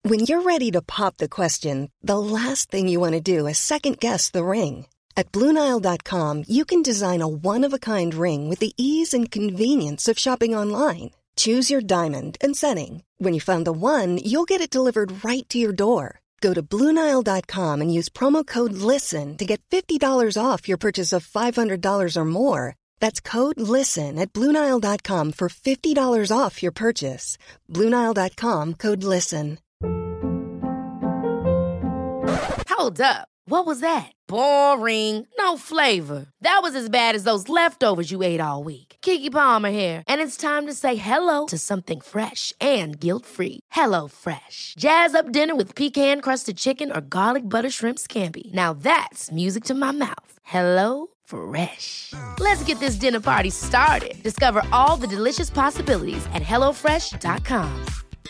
When you're ready to pop the question, the last thing you want to do is second-guess the ring. At BlueNile.com, you can design a one-of-a-kind ring with the ease and convenience of shopping online. Choose your diamond and setting. When you find the one, you'll get it delivered right to your door. Go to BlueNile.com and use promo code LISTEN to get $50 off your purchase of $500 or more. That's code LISTEN at BlueNile.com for $50 off your purchase. BlueNile.com, code LISTEN. Hold up. What was that? Boring. No flavor. That was as bad as those leftovers you ate all week. Keke Palmer here, and it's time to say hello to something fresh and guilt-free. Hello Fresh. Jazz up dinner with pecan-crusted chicken or garlic butter shrimp scampi. Now that's music to my mouth. Hello Fresh. Let's get this dinner party started. Discover all the delicious possibilities at HelloFresh.com.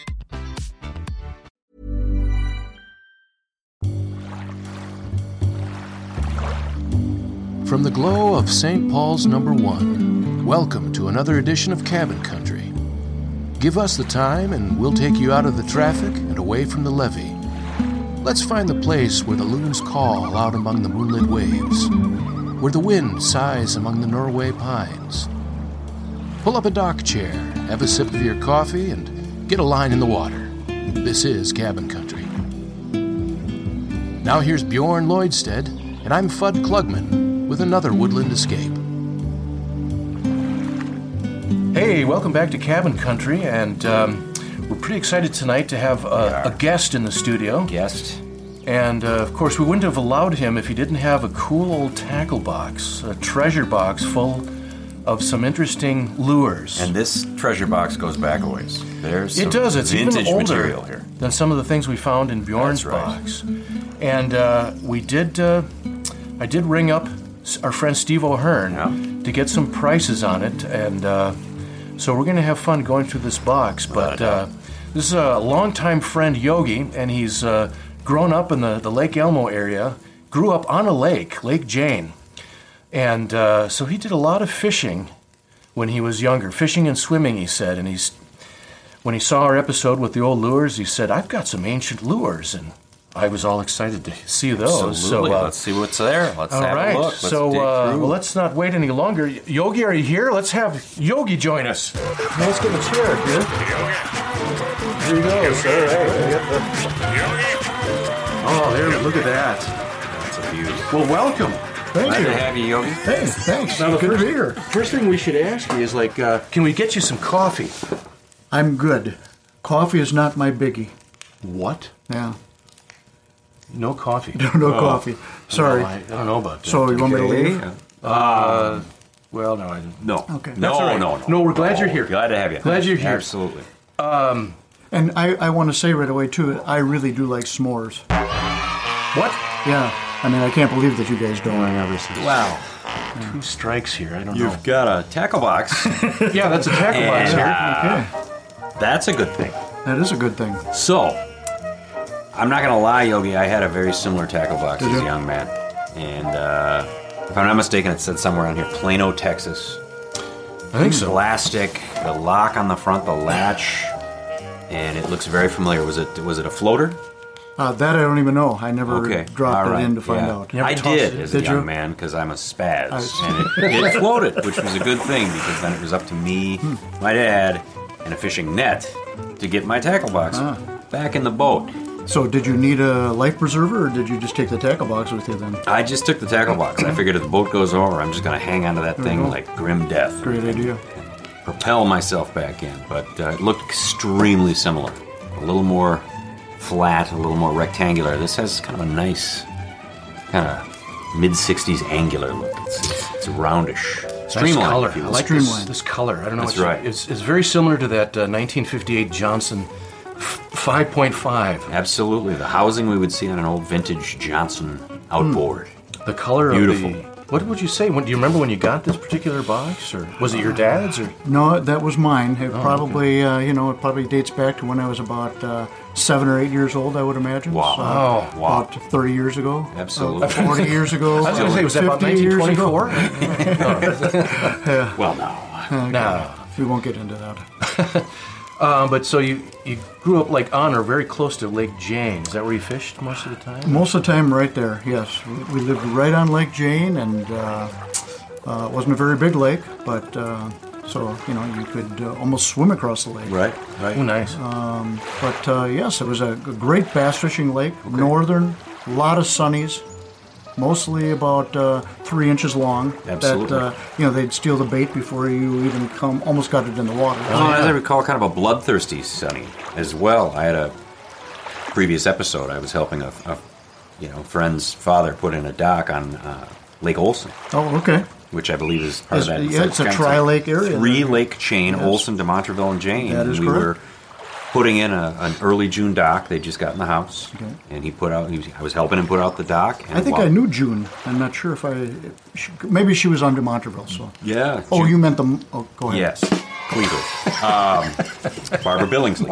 From the glow of St. Paul's No. 1, welcome to another edition of Cabin Country. Give us the time and we'll take you out of the traffic and away from the levee. Let's find the place where the loons call out among the moonlit waves, where the wind sighs among the Norway pines. Pull up a dock chair, have a sip of your coffee, and get a line in the water. This is Cabin Country. Now here's Bjorn Lloydstead, and I'm Fudd Klugman with another Woodland Escape. Hey, welcome back to Cabin Country, and we're pretty excited tonight to have a guest in the studio. Guest. And, of course, we wouldn't have allowed him if he didn't have a cool old tackle box, a treasure box full of some interesting lures. And this treasure box goes back a ways. There's some It's vintage even older material here than some of the things we found in Bjorn's box. And I did ring up our friend Steve O'Hearn to get some prices on it, and so we're going to have fun going through this box. But this is a longtime friend, Yogi, and he's grown up in the Lake Elmo area, grew up on a lake, Lake Jane, and so he did a lot of fishing when he was younger, fishing and swimming, he said, and when he saw our episode with the old lures, he said, I've got some ancient lures, and I was all excited to see those. Absolutely. So let's see what's there. Let's have a look. Let's not wait any longer. Yogi, are you here? Let's have Yogi join us. Let's get a chair here. Here he goes. All right. Yogi. Oh, there! Look at that. That's a beauty. Well, welcome. Thank Glad you. to have you, Yogi. Hey, thanks. Now, good to be here. First thing we should ask you is, can we get you some coffee? I'm good. Coffee is not my biggie. What? Yeah. No coffee. No coffee. Sorry. No, I don't know about that. So you want me to leave? Well, no, I didn't. No. Okay. No, we're glad you're here. Glad to have you. Glad you're here. Absolutely. And I want to say right away, too, I really do like s'mores. What? Yeah. I mean, I can't believe that you guys don't. Wow. 2 strikes here. I don't know. You've got a tackle box. Yeah, that's a tackle box here. Okay. That's a good thing. That is a good thing. So, I'm not going to lie, Yogi, I had a very similar tackle box as a young man. And if I'm not mistaken, it said somewhere on here, Plano, Texas. I think so. Plastic, the lock on the front, the latch, and it looks very familiar. Was it a floater? That I don't even know. I never dropped it in to find out. I did as a young man because I'm a spaz. And it floated, which was a good thing because then it was up to me, my dad, and a fishing net to get my tackle box back in the boat. So did you need a life preserver, or did you just take the tackle box with you then? I just took the tackle box. I figured if the boat goes over, I'm just going to hang onto that thing like grim death. Great idea. Propel myself back in. But it looked extremely similar. A little more flat, a little more rectangular. This has kind of a nice, kind of mid-60s angular look. It's roundish. Streamlined. Nice color. If you will. I like this color. I don't know. That's right. It's very similar to that 1958 Johnson 5.5. Absolutely. The housing we would see on an old vintage Johnson outboard. The color Beautiful. of the... What would you say? Do you remember when you got this particular box? Or was it your dad's? Or No, that was mine. It probably, it probably dates back to when I was about 7 or 8 years old, I would imagine. Wow. So, about 30 years ago. Absolutely. 40 years ago. I was going to say, was that about 1924? Well, no. No. We won't get into that. But so you grew up like on or very close to Lake Jane. Is that where you fished most of the time? Most of the time right there, yes. We lived right on Lake Jane, and it wasn't a very big lake, but so, you could almost swim across the lake. Right. Oh, nice. But yes, it was a great bass fishing lake, northern, a lot of sunnies, mostly about 3 inches long. Absolutely. That, they'd steal the bait before you even almost got it in the water. As I recall, kind of a bloodthirsty sunny as well. I had a previous episode. I was helping a friend's father put in a dock on Lake Olson. Oh, okay. Which I believe is part of that. It's a tri-lake area. 3-lake chain, yes. Olson to Montreal and Jane. That is we correct. were putting in an early June dock. They just got in the house, and I was helping him put out the dock. And I think I knew June. I'm not sure if maybe she was on to Montreal. So yeah. Oh, June. You meant the? Oh, go ahead. Yes, Cleveland. Barbara Billingsley.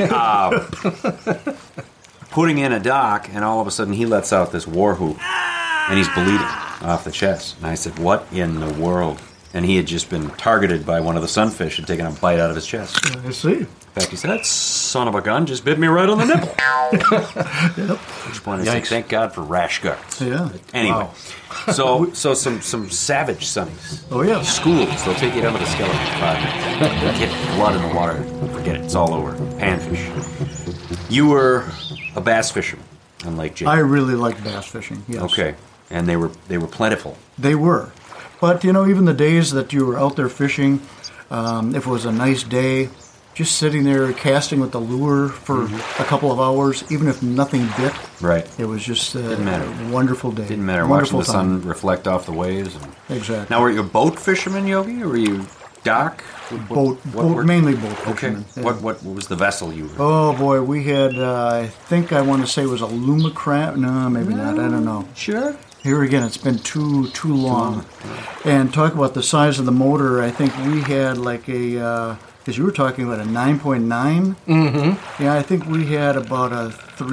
Putting in a dock, and all of a sudden he lets out this war whoop, and he's bleeding off the chest. And I said, "What in the world?" And he had just been targeted by one of the sunfish and taken a bite out of his chest. I see. In fact, he said, "That son of a gun just bit me right on the nipple." Yep. At which point I said, "Thank God for rash guards." Yeah. Anyway, so some savage sunnies. Oh yeah. Schools, they'll take you down to the skeleton project. They'll get blood in the water. Forget it. It's all over. Panfish. You were a bass fisherman on Lake Jane. I really like bass fishing. Yes. Okay, and they were plentiful. They were, but even the days that you were out there fishing, if it was a nice day, just sitting there casting with the lure for a couple of hours, even if nothing bit, right? It was just Didn't matter. a wonderful day. Didn't matter. Wonderful Watching the time. sun reflect off the waves. Exactly. Now, were you a boat fisherman, Yogi, or were you dock? Mainly boat fisherman. Okay. Yeah. What was the vessel you were? Oh boy, we had. I think I want to say it was a Lumacram. No, maybe not. I don't know. Sure. Here again, it's been too long. And talk about the size of the motor. I think we had like a. Because you were talking about a 9.9. Mm-hmm. Yeah, I think we had about a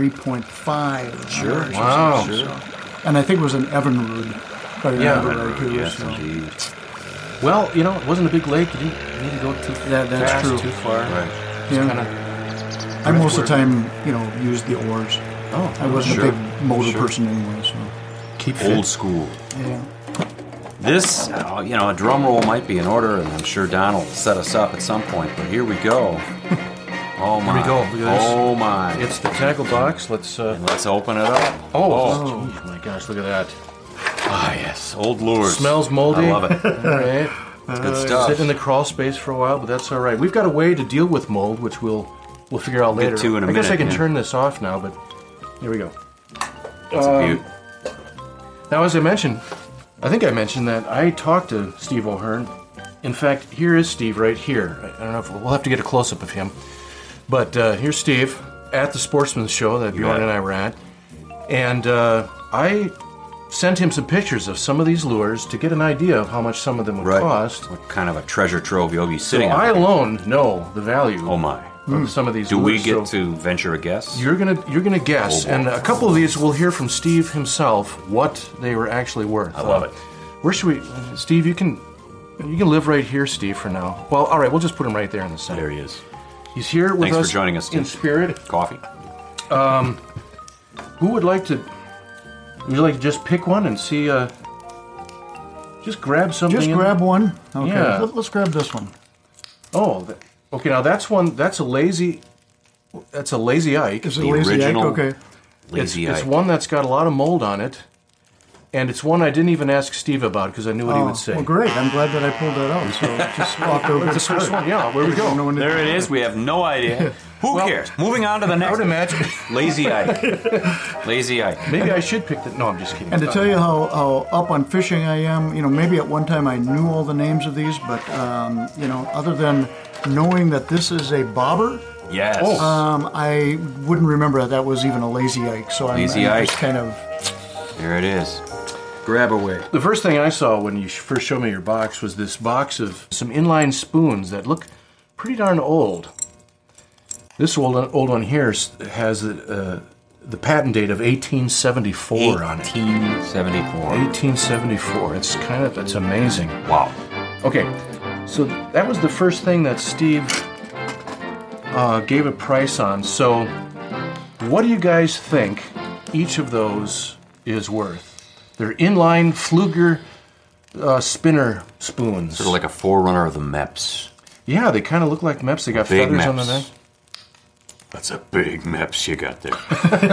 3.5. Sure. Wow. Sure. And I think it was an Evinrude. If I remember right, too. Yes, So. indeed. Well, it wasn't a big lake. You didn't need to go too That's fast, true. too far. Right. Yeah. I most of the time, used the oars. Oh, I wasn't sure. a big motor person anyway, so. keep fit. Old school. Yeah. This, a drum roll might be in order, and I'm sure Don will set us up at some point. But here we go. Oh my! Here we go. Look at this. Oh my! It's the tackle box. Let's open it up. Oh my gosh! Look at that. Ah, yes, old lures. Smells moldy. I love it. All right. It's good stuff. Sit in the crawl space for a while, but that's all right. We've got a way to deal with mold, which we'll figure out later. Get to in a I guess minute, I can yeah. turn this off now, but here we go. It's a beaut. Now, as I mentioned, I think I mentioned that I talked to Steve O'Hearn. In fact, here is Steve right here. I don't know if we'll have to get a close-up of him. But here's Steve at the Sportsman's Show that Bjorn and I were at. And I sent him some pictures of some of these lures to get an idea of how much some of them would cost. What kind of a treasure trove Yogi's So sitting on? I alone know the value Oh my! of some of these Do lures. we get So to venture a guess? You're gonna guess, Oh, boy. and a couple of these we'll hear from Steve himself what they were actually worth. I love it. Where should we, Steve? You can live right here, Steve, for now. Well, all right, we'll just put him right there in the center. There he is. He's here with Thanks us for joining us, in Steve. spirit. Coffee. Who would like to? Would you like to just pick one and see? Just grab something. Just grab one. Okay. Yeah. Let's grab this one. Oh, okay. Now that's one. That's a lazy. That's a lazy Ike. Is it The lazy original- Ike? Okay. Lazy It's Ike. one that's got a lot of mold on it, and it's one I didn't even ask Steve about because I knew what he would say. Well, great. I'm glad that I pulled that out. So just off to a good The first start. one, yeah. Where we go? There it is. We have no idea. Who cares? Moving on to the I next. would imagine. Lazy Ike. Lazy Ike. Maybe I should pick the. No, I'm just kidding. And to tell you how up on fishing I am, maybe at one time I knew all the names of these, but other than knowing that this is a bobber, Yes. I wouldn't remember that was even a lazy Ike. So I'm Lazy Ike. just kind of. There it is. Grab away. The first thing I saw when you first showed me your box was this box of some inline spoons that look pretty darn old. This old one here has the patent date of 1874 on it. 1874. 1874. It's amazing. Wow. Okay, so that was the first thing that Steve gave a price on. So, what do you guys think each of those is worth? They're inline Pfluger spinner spoons. Sort of like a forerunner of the Meps. Yeah, they kind of look like Meps. They got Big feathers on Meps. the neck. That's a big Meps you got there.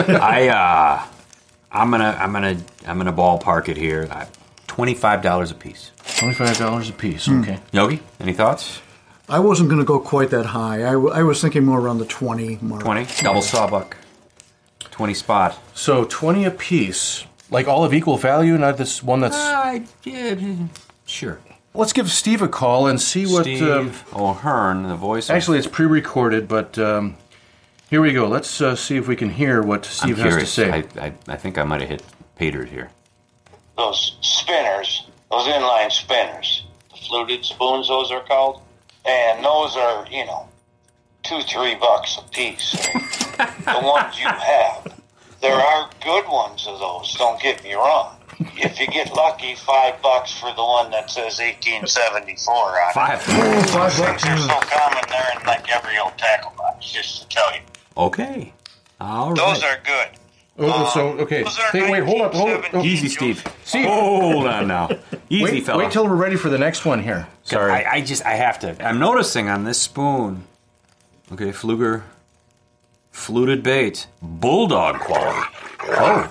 I'm gonna ballpark it here. $25 a piece. $25 a piece. Okay. Yogi, any thoughts? I wasn't going to go quite that high. I was thinking more around the 20 mark. 20? Double sawbuck. 20 spot. So 20 a piece, like all of equal value, not this one that's. Yeah, sure. Let's give Steve a call and see what. Steve O'Hearn, the voice. Actually, it's pre-recorded, but here we go. Let's see if we can hear what Steve has to say. I think I might have hit pay dirt here. Those spinners, those inline spinners, the fluted spoons, those are called, and those are, $2-3 a piece. The ones you have. There are good ones of those, don't get me wrong. If you get lucky, $5 for the one that says 1874 on it. $5. Things are so common there in like every old tackle box, just to tell you. Okay. All right. Those are good. Okay. Those are Wait, hold up. 1970 Easy, Steve. Steve. Hold on now. Easy, fella. Wait till we're ready for the next one here. Sorry. I have to. I'm noticing on this spoon. Okay, Pfluger. Fluted bait. Bulldog quality. Oh.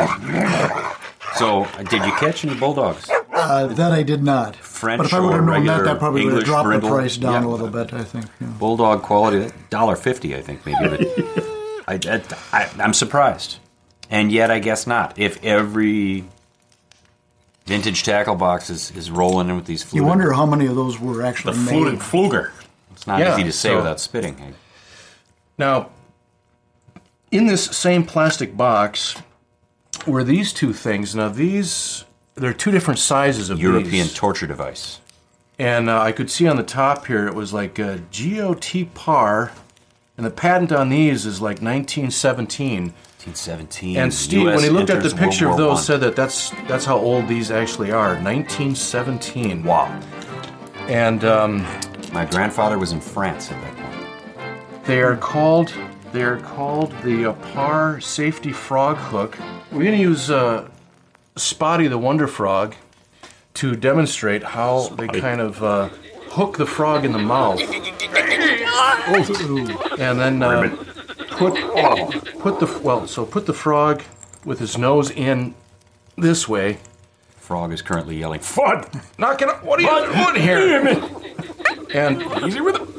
So, did you catch any bulldogs? That I did not. French but if I would have or known regular that probably would have English dropped brindle? the price down Yeah. a little bit, I think. Yeah. Bulldog quality, $1.50, I think, maybe. But I'm surprised. And yet, I guess not. If every vintage tackle box is rolling in with these fluted. You wonder how many of those were actually The fluted made. Pfluger. It's not Yeah, easy to say so- without spitting. Now, in this same plastic box were these two things. Now, there are two different sizes of European these. torture device. And I could see on the top here it was like GOT PAR, and the patent on these is like 1917. 1917. And Steve, US when he looked at the enters picture of World War those, said that that's how old these actually are. 1917. I. Wow. And My grandfather was in France at that point. they are called the PAR Safety Frog Hook. We're going to use Spotty the Wonder Frog to demonstrate how they kind of hook the frog in the mouth, and then put the frog with his nose in this way. Frog is currently yelling, "Fudd! Knock it up! What are you doing here?" And Easy with it!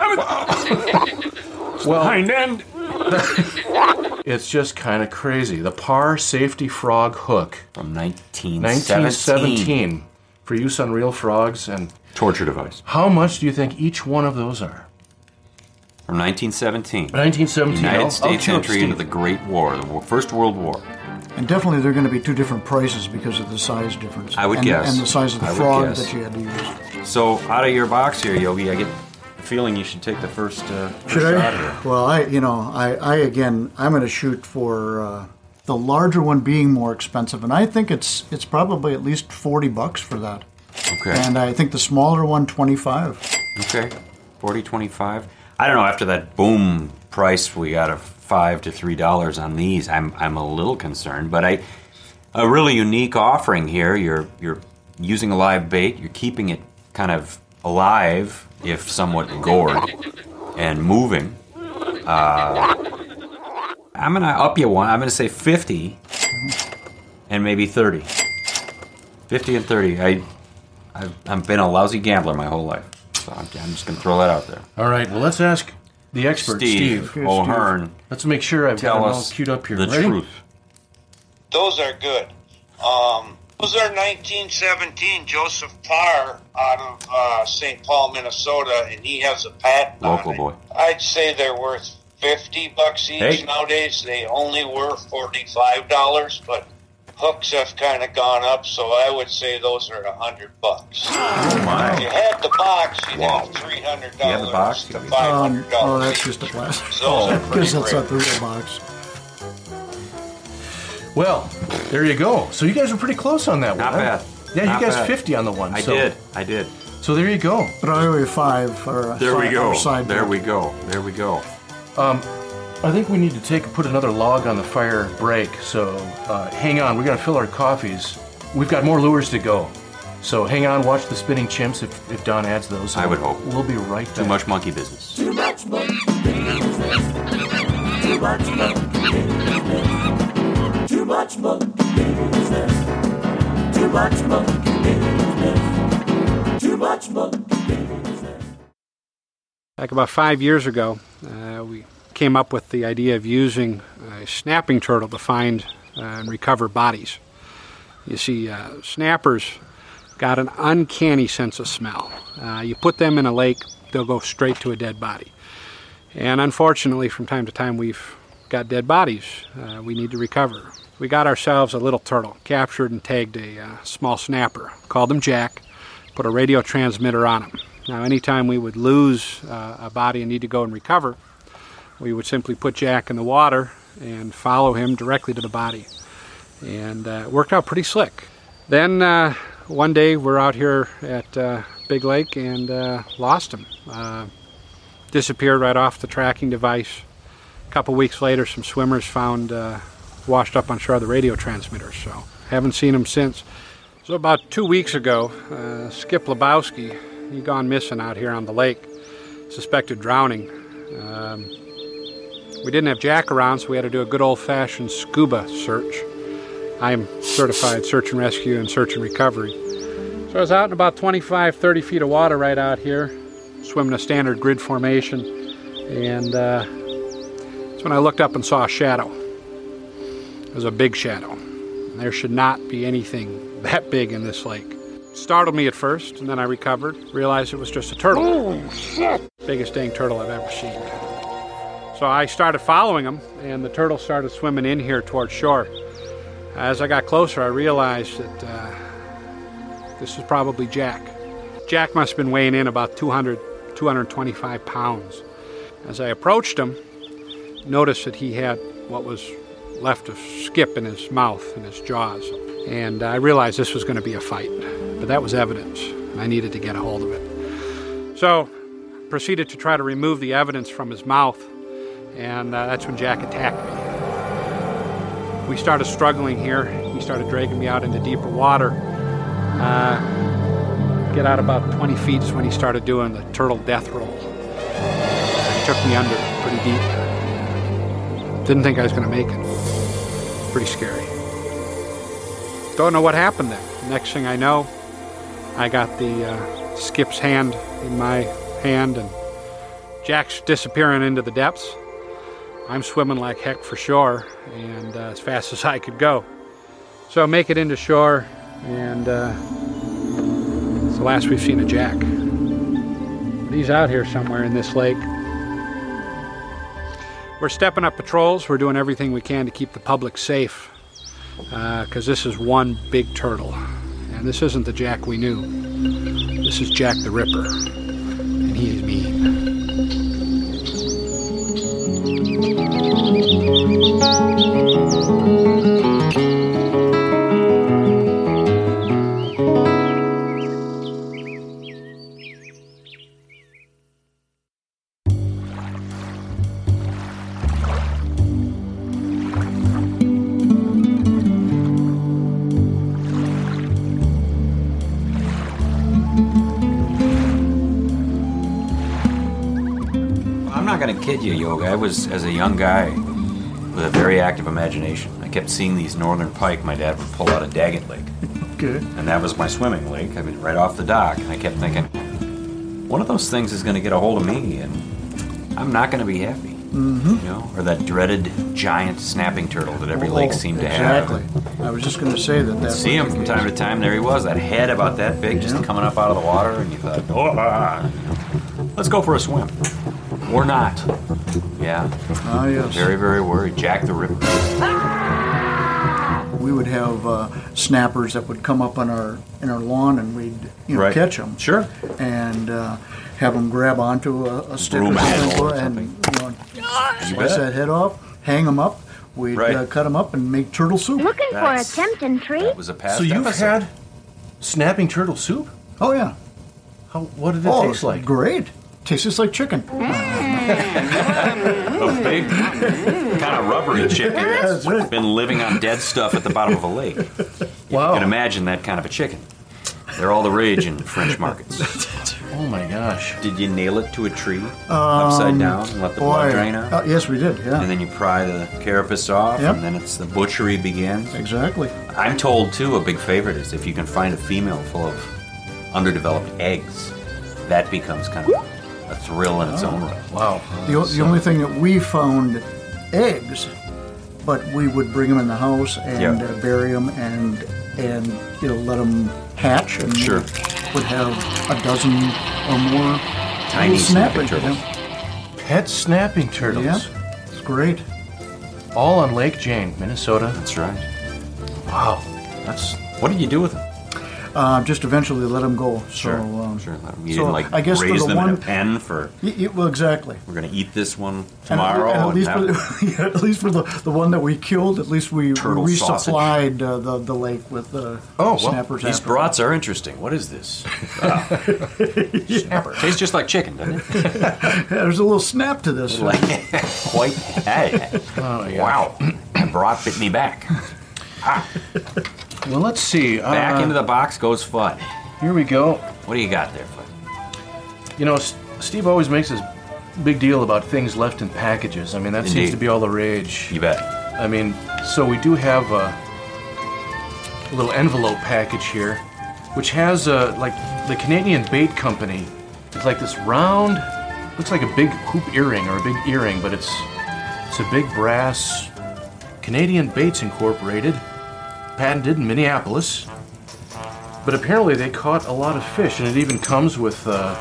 well, Hind end!" it's just kind of crazy. The PAR Safety Frog Hook, From 1917. 1917, for use on real frogs. And Torture device. how much do you think each one of those are? From 1917. 1917. United I'll States queue up entry into Steve. the Great War, the First World War. And definitely they're going to be two different prices because of the size difference. I would guess. And the size of the I would frog guess. that you had to use. So, out of your box here, Yogi, I get the feeling you should take the first Should shot I? here. Well, I'm going to shoot for the larger one being more expensive, and I think it's probably at least $40 for that. Okay. And I think the smaller one, $25. Okay. 40, 25. I don't know, after that boom price we got of $5 to $3 on these, I'm a little concerned, but a really unique offering here. You're using a live bait, you're keeping it kind of alive, if somewhat gored, and moving. I'm gonna up you one. I'm gonna say 50 and maybe 30. 50 and 30. I've been a lousy gambler my whole life. So I'm just going to throw that out there. All right, well, let's ask the expert, Steve. Okay, O'Hearn, Let's make sure I've got tell them all us queued up here. the Ready? truth. Those are good. Those are 1917 Joseph Parr out of St. Paul, Minnesota, and he has a patent Local on it. boy. I'd say they're worth $50 each Hey. nowadays. They only were $45, but hooks have kind of gone up, so I would say those are $100. If you had the box, you'd Wow. have $300 You have the box? to $500. Oh, that's just a plastic. Those are Because pretty that's rare. not the real box. Well, there you go. So you guys were pretty close on that Not one. bad. Yeah, Not you guys bad. 50 on the one. I so. did. So there you go. But Highway 5 or There we go. side. There we go. There we go. I think we need to put another log on the fire break. So hang on. We got to fill our coffees. We've got more lures to go. So hang on. Watch the spinning chimps if Don adds those. I would hope. We'll be right back. Too much monkey business. Too much monkey business. Too much monkey business. Too much monkey business. Too much monkey business. Too much monkey business. Back about 5 years ago, we came up with the idea of using a snapping turtle to find and recover bodies. You see, snappers got an uncanny sense of smell. You put them in a lake, they'll go straight to a dead body. And unfortunately, from time to time, we've got dead bodies we need to recover. We got ourselves a little turtle, captured and tagged a small snapper, called him Jack, put a radio transmitter on him. Now, anytime we would lose a body and need to go and recover, we would simply put Jack in the water and follow him directly to the body. And it worked out pretty slick. Then one day we're out here at Big Lake and lost him. Disappeared right off the tracking device. A couple weeks later, some swimmers found washed up on shore the radio transmitter, so haven't seen him since. So about 2 weeks ago, Skip Lebowski, he gone missing out here on the lake, suspected drowning. We didn't have Jack around, so we had to do a good old-fashioned scuba search. I'm certified search and rescue and search and recovery. So I was out in about 25, 30 feet of water right out here, swimming a standard grid formation, and that's when I looked up and saw a shadow. It was a big shadow. And there should not be anything that big in this lake. It startled me at first, and then I recovered, realized it was just a turtle. Oh, shit! Biggest dang turtle I've ever seen. So I started following him, and the turtle started swimming in here towards shore. As I got closer, I realized that this was probably Jack. Jack must have been weighing in about 200, 225 pounds. As I approached him, noticed that he had what was left of Skip in his mouth and his jaws. And I realized this was going to be a fight. But that was evidence, and I needed to get a hold of it. So proceeded to try to remove the evidence from his mouth, and that's when Jack attacked me. We started struggling here. He started dragging me out into deeper water. Get out about 20 feet is when he started doing the turtle death roll. He took me under pretty deep. Didn't think I was going to make it. Pretty scary. Don't know what happened then. Next thing I know, I got the Skip's hand in my hand, and Jack's disappearing into the depths. I'm swimming like heck for shore, and as fast as I could go. So I make it into shore, and it's the last we've seen of Jack. But he's out here somewhere in this lake. We're stepping up patrols. We're doing everything we can to keep the public safe, because this is one big turtle. And this isn't the Jack we knew. This is Jack the Ripper, and he is mean. I'm not going to kid you, Yoga. I was, as a young guy, with a very active imagination. I kept seeing these northern pike my dad would pull out of Daggett Lake. Okay. And that was my swimming lake. I mean, right off the dock. And I kept thinking, one of those things is going to get a hold of me, and I'm not going to be happy. Mm-hmm. You know, or that dreaded giant snapping turtle that every lake seemed to have. Exactly. I was just going to say that. See him from time to time. There he was, that head about that big, just coming up out of the water, and you thought, oh, let's go for a swim. Or not. Yeah. Ah, yes. Very, very worried. Jack the Ripper. We would have snappers that would come up on in our lawn, and we'd catch them. Sure. And have them grab onto a stick or something, and slice that head off, hang them up. We'd cut them up and make turtle soup. Looking for a tempting treat? That was a past So you've episode. had snapping turtle soup? Oh yeah. What did it taste like? Great. Tastes just like chicken. A big, kind of rubbery chicken that's been living on dead stuff at the bottom of a lake. Wow. You can imagine that kind of a chicken. They're all the rage in French markets. Oh my gosh. Did you nail it to a tree upside down and let the blood drain out? Yes, we did, yeah. And then you pry the carapace off, Yep. and then it's the butchery begins. Exactly. I'm told, too, a big favorite is if you can find a female full of underdeveloped eggs, that becomes kind of a thrill in its own right. Wow. The only thing that we found, eggs, but we would bring them in the house and bury them and let them hatch, and Sure. would have a dozen or more Tiny little snapping snapping turtles. Pet snapping turtles. Yeah, it's great. All on Lake Jane, Minnesota. That's right. Wow. What did you do with them? Just eventually let them go. Sure. So, Sure. You so didn't, I guess for raise the them in a one- pen for, well, exactly. we're going to eat this one And tomorrow. at least, have- at least for the one that we killed, at least we Turtle resupplied the lake with snappers. These after. brats are interesting. What is this? Snapper. Tastes just like chicken, doesn't it? Yeah, there's a little snap to this. Like, quite. Hey. Wow. The brat bit me back. Well, let's see. Back into the box goes Fudd. Here we go. What do you got there, Fudd? You know, Steve always makes this big deal about things left in packages. I mean, that seems Indeed. to be all the rage. You bet. I mean, so we do have a little envelope package here, which has like the Canadian Bait Company. It's like this round, looks like a big hoop earring or a big earring, but it's a big brass Canadian Baits Incorporated, patented in Minneapolis. But apparently they caught a lot of fish, and it even comes with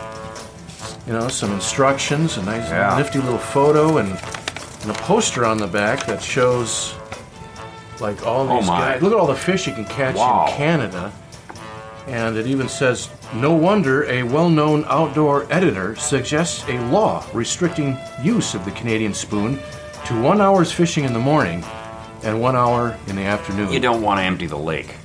some instructions, a nice nifty little photo, and a poster on the back that shows like all these guys. Look at all the fish you can catch in Canada. And it even says, no wonder a well-known outdoor editor suggests a law restricting use of the Canadian spoon to 1 hour's fishing in the morning and 1 hour in the afternoon. You don't want to empty the lake.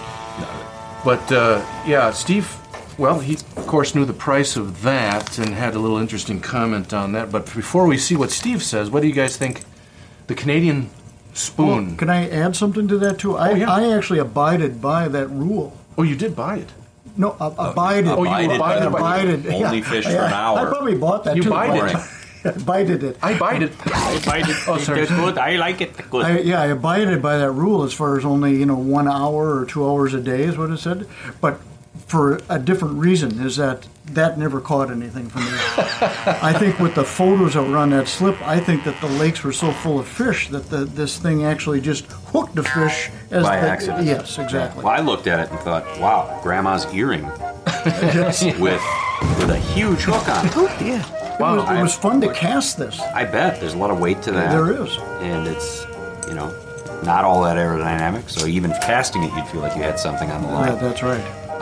But, Steve, well, he, of course, knew the price of that and had a little interesting comment on that. But before we see what Steve says, what do you guys think the Canadian spoon... Well, can I add something to that, too? I actually abided by that rule. Oh, you did buy it? No, abided. Oh, you abided. Only fish for an hour. I probably bought that, You too. bided. I bided it. I bided. Oh, sorry. It's good. I like it. Good. I abided by that rule as far as only 1 hour or 2 hours a day is what it said. But for a different reason is that never caught anything for me. I think with the photos that were on that slip, I think that the lakes were so full of fish that this thing actually just hooked the fish By accident. Yes, exactly. Well, I looked at it and thought, wow, Grandma's earring with a huge hook on it. Oh, yeah. Wow. It was fun to cast this. I bet there's a lot of weight to that. There is. And it's, not all that aerodynamic. So even casting it, you'd feel like you had something on the line. Yeah, that's right.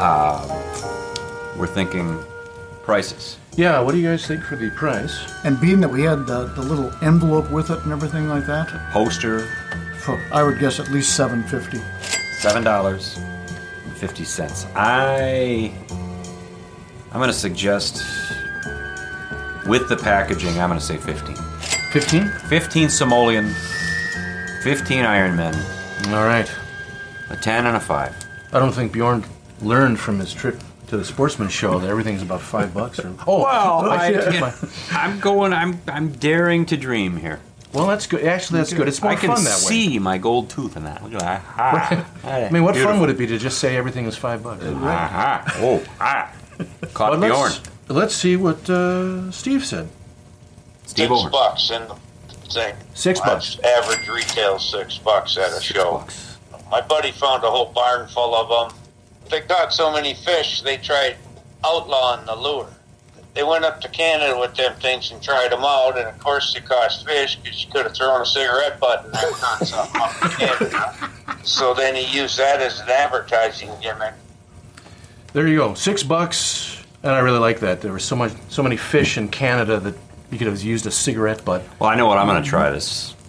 We're thinking prices. Yeah, what do you guys think for the price? And being that we had the little envelope with it and everything like that, Poster, I would guess at least $7.50. $7.50. I'm going to suggest, with the packaging, I'm going to say 15. 15? 15 Simoleon, 15 Ironmen, All right. a 10 and a 5. I don't think Bjorn learned from his trip to the Sportsman Show that everything's about $5. I'm daring to dream here. Well, that's good. Actually, that's good. It's more I can fun that way. see my gold tooth in that. Look at that. I mean, what fun would it be to just say everything is $5? Caught But Bjorn. let's see what Steve said. Steve $6 over. in the thing. $6. Average retail $6 at a show. My buddy found a whole barn full of them. They got so many fish, they tried outlawing the lure. They went up to Canada with them things and tried them out, and of course they cost fish because you could have thrown a cigarette butt in that concept up to Canada. So then he used that as an advertising gimmick. There you go. $6, and I really like that. There were so many fish in Canada that you could have used a cigarette butt. Well, I know what I'm going to try this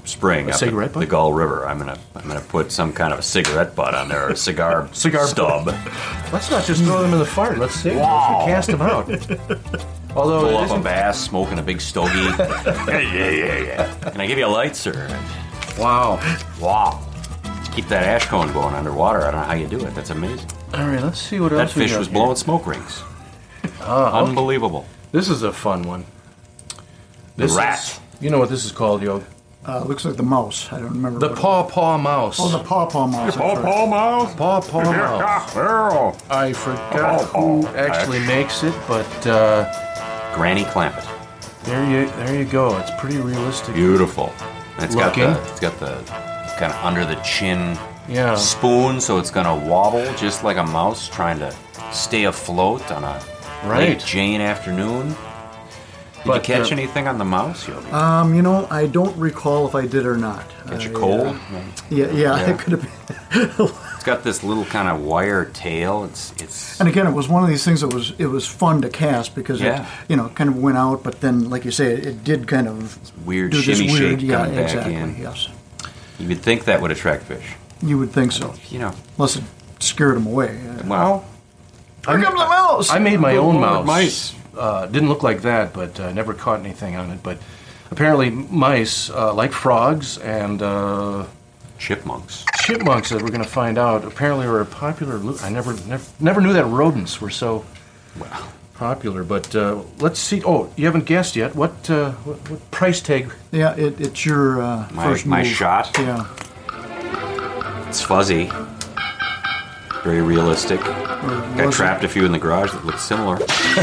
spring, up cigarette at butt? the Gull River. I'm gonna put some kind of a cigarette butt on there, or a cigar stub. Let's not just throw them in the fire. Let's see. Wow. Let's cast them out. Although Pull it up a isn't- bass, smoking a big stogie. yeah. Can I give you a light, sir? Wow. Wow. Keep that ash cone going underwater. I don't know how you do it. That's amazing. All right, let's see what That else we fish got was here. blowing smoke rings. Unbelievable. This is a fun one. The rat. is- you know what this is called, Yo? Looks like the mouse. I don't remember. The what it- paw mouse. Oh, the pawpaw mouse. that's right. mouse. paw mouse. I forgot who actually makes it, but Granny Clampett. there you go. It's pretty realistic. Beautiful. And it's got Looking. the kind of under the chin Yeah. spoon, so it's gonna wobble just like a mouse trying to stay afloat on a Right. late Jane afternoon. Did But, you catch uh, anything on the mouse, Yogi? I don't recall if I did or not. Catch a cold? Yeah, it could have been. It's got this little kind of wire tail. It's And again, it was one of these things that was fun to cast because Yeah. it kind of went out, but then, like you say, it did kind of weird do this shimmy weird, shake yeah, coming back exactly, in. yes. You would think that would attract fish. You would think so, You know, unless it scared them away. well, Here comes the mouse! I made my Good own Lord, mouse. Didn't look like that, but never caught anything on it. But apparently, mice, like frogs and chipmunks. chipmunks, that we're going to find out, apparently are a popular. I never knew that rodents were so popular. But let's see. Oh, you haven't guessed yet. What price tag? Yeah, it's your first My move. shot. Yeah. It's fuzzy. Very realistic. I was trapped a few in the garage that looked similar.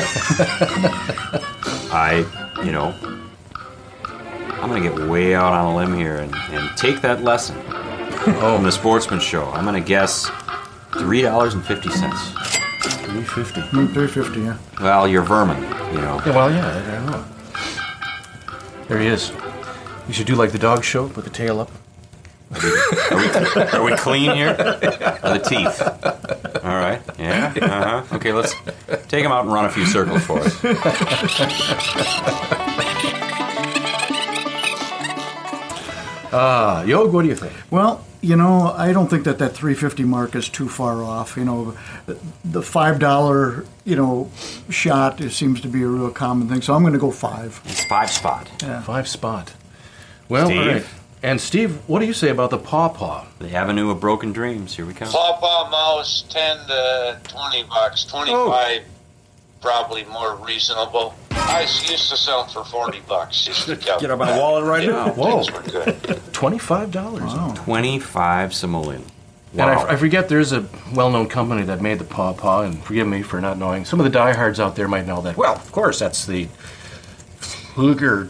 I'm going to get way out on a limb here and take that lesson from the Sportsman Show. I'm going to guess $3.50. $3.50. $3.50, yeah. Well, you're vermin, Yeah, well, yeah, I don't know. There he is. You should do like the dog show, put the tail up. Are we clean here? Are the teeth? All right. Yeah. Uh-huh. Okay, let's take him out and run a few circles for us. Yo, what do you think? Well, I don't think that $3.50 mark is too far off. The $5, shot, it seems to be a real common thing. So I'm going to go $5. It's 5 spot. Yeah. 5 spot. Well, Steve? all right. And Steve, what do you say about the pawpaw? The Avenue of Broken Dreams. Here we come. Pawpaw mouse, 10 to $20. 25 probably more reasonable. I used to sell them for $40 just to Get up my wallet right now. Whoa, Things were good. $25. Wow. 25 simoleon. And Wow. I forget there's a well-known company that made the pawpaw, and forgive me for not knowing. Some of the diehards out there might know that. Well, of course, that's the Fluger.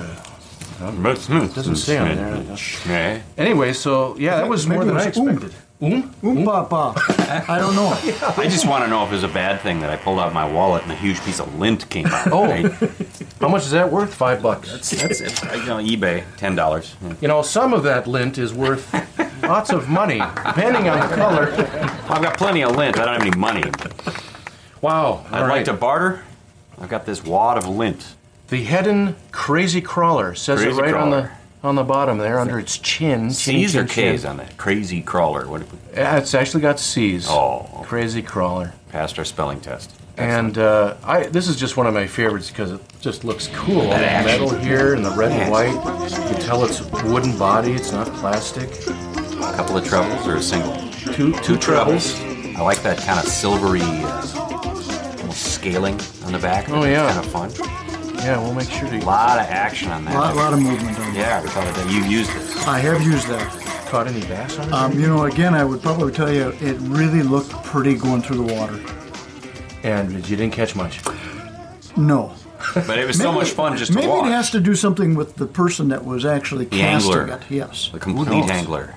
Doesn't say on there. Anyway, so yeah, that was more Maybe than it I was expected. Papa. I don't know. I just want to know if it was a bad thing that I pulled out my wallet and a huge piece of lint came out. Oh, right? how much is that worth? $5. That's it. eBay, $10. Yeah. Some of that lint is worth lots of money, depending on the color. Well, I've got plenty of lint. I don't have any money. Wow. I'd like to barter. I've got this wad of lint. The Hedden Crazy Crawler says Crazy it right Crawler. on the bottom there, under its chin. C's or chin. K's on that? Crazy crawler. What? Yeah, it's actually got C's. Oh. Crazy Crawler. Passed our spelling test. And this is just one of my favorites because it just looks cool. All the metal here and the red and white. You can tell it's wooden body. It's not plastic. A couple of trebles or a single? Two trebles. I like that kind of silvery almost scaling on the back. Oh, yeah. Kind of fun. Yeah, we'll make sure to A lot of action on that. A lot of movement on that. Yeah, we thought that you used this. I have used that. caught any bass on it. Again, I would probably tell you it really looked pretty going through the water. And you didn't catch much. No. But it was so much fun just to maybe watch. it has to do something with the person that was actually The casting angler. it. Yes. The complete knows? angler.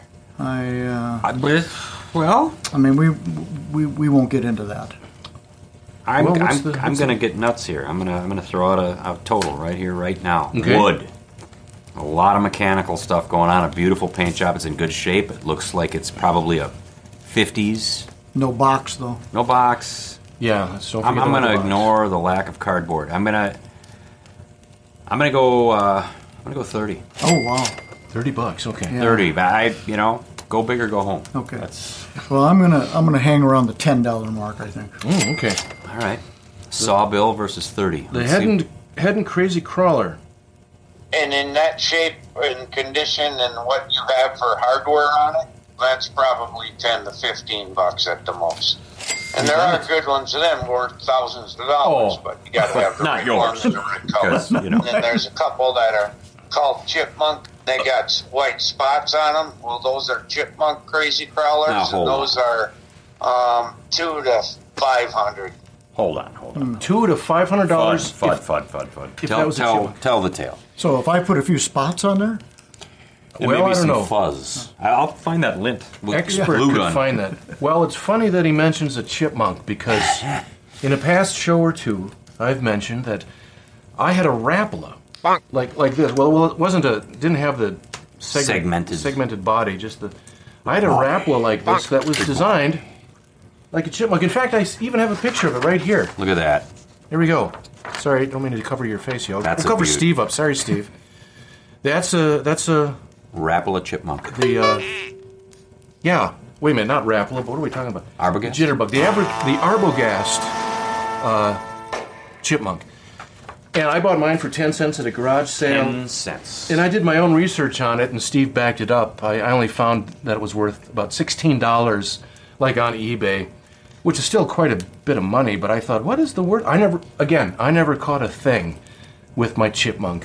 Well, I mean, we won't get into that. I'm Well, what's the- going to get nuts here. I'm gonna throw out a total right here, right now. Okay. Wood. A lot of mechanical stuff going on. A beautiful paint job. It's in good shape. It looks like it's probably a 50s. No box though. No box. Yeah, so I'm going to ignore the lack of cardboard. I'm going to go 30. Oh wow. $30, okay. Yeah. 30. Go big or go home. Okay. That's Well, I'm gonna hang around the $10 mark, I think. Okay. all right. Sawbill versus 30. The Let's see. Head and Crazy Crawler. And in that shape and condition and what you have for hardware on it, that's probably $10 to $15 at the most. And there are good ones of them worth thousands of dollars, but you got to have the Not right yours. ones and the right color. Because, you know. And then there's a couple that are called Chipmunk. They got white spots on them. Well, those are Chipmunk Crazy Crawlers, Now, and hold on. those are $200 to $500. Hold on. $200 to $500. Fud. if that was a chipmunk. Tell the tale. So if I put a few spots on there, And Well, maybe I don't some know. fuzz. I'll find that lint. With Expert glue could gun. find that. Well, it's funny that he mentions a chipmunk because in a past show or two, I've mentioned that I had a Rapala, like this. Well, it didn't have the segmented body. I had a Rapala like this that was designed like a chipmunk. In fact, I even have a picture of it right here. Look at that. Here we go. Sorry, don't mean to cover your face, yo. That's We'll a cover beaut. Steve up. Sorry, Steve. That's a. Rapala chipmunk. Yeah. Wait a minute, not Rapala, but what are we talking about? Arbogast? Jitterbug. The Arbogast chipmunk. And I bought mine for 10 cents at a garage sale. 10 cents. And I did my own research on it, and Steve backed it up. I only found that it was worth about $16, like on eBay, which is still quite a bit of money, but I thought, what is the word? I never caught a thing with my chipmunk.